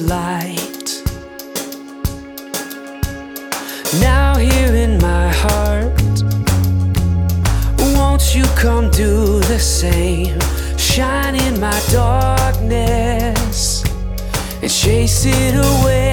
light. Now here in my heart, won't you come do the same? Shine in my darkness and chase it away.